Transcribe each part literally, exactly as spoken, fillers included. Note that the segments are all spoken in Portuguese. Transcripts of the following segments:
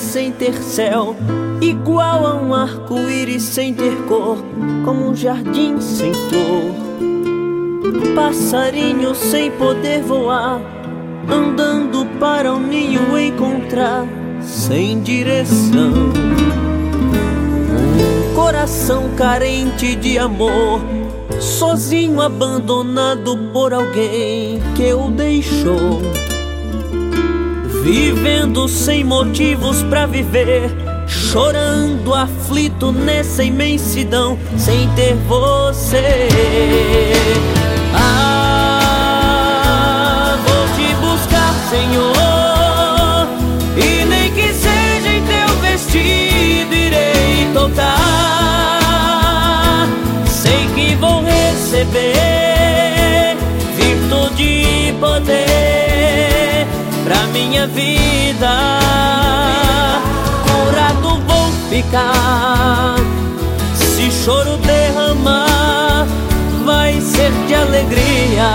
sem ter céu, igual a um arco-íris sem ter cor, como um jardim sem flor. Passarinho sem poder voar, andando para o ninho encontrar, sem direção. Um coração carente de amor, sozinho abandonado por alguém que o deixou. Vivendo sem motivos pra viver, chorando aflito nessa imensidão, sem ter você. Ah, vou te buscar, Senhor, e nem que seja em teu vestido irei tocar. Sei que vou receber virtude e poder pra minha vida. Curado vou ficar. Se choro derramar, vai ser de alegria.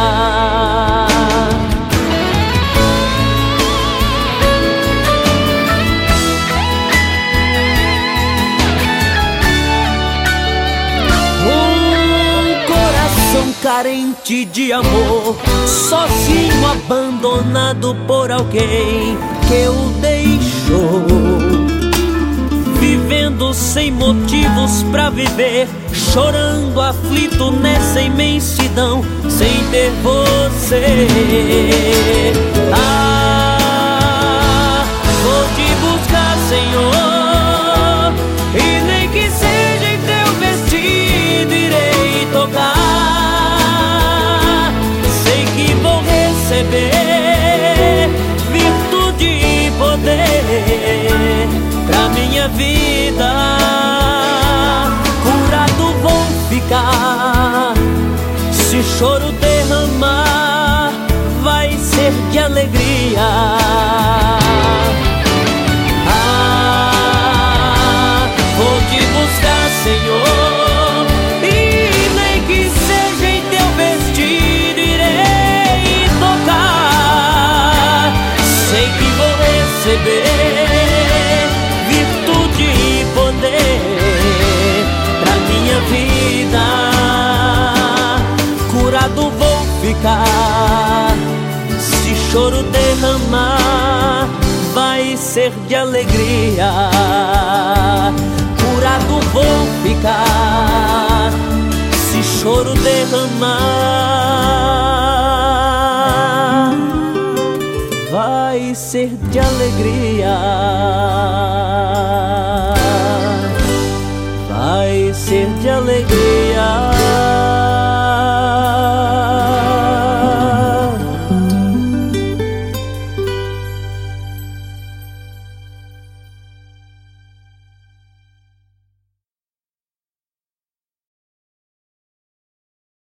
Carente de amor, sozinho abandonado por alguém que o deixou. Vivendo sem motivos pra viver, chorando aflito nessa imensidão, sem ter você. Ah, vou te buscar, Senhor, e nem que seja em teu vestido irei tocar. Receber virtude e poder pra minha vida. Curado vou ficar. Se choro derramar, vai ser de alegria. Ah, vou te buscar, Senhor, e nem que seja em teu vestido irei tocar. Sei que vou receber virtude e poder pra minha vida. Curado vou ficar. Se choro derramar, vai ser de alegria. Curado vou ficar. Se choro derramar, vai ser de alegria. Vai ser de alegria.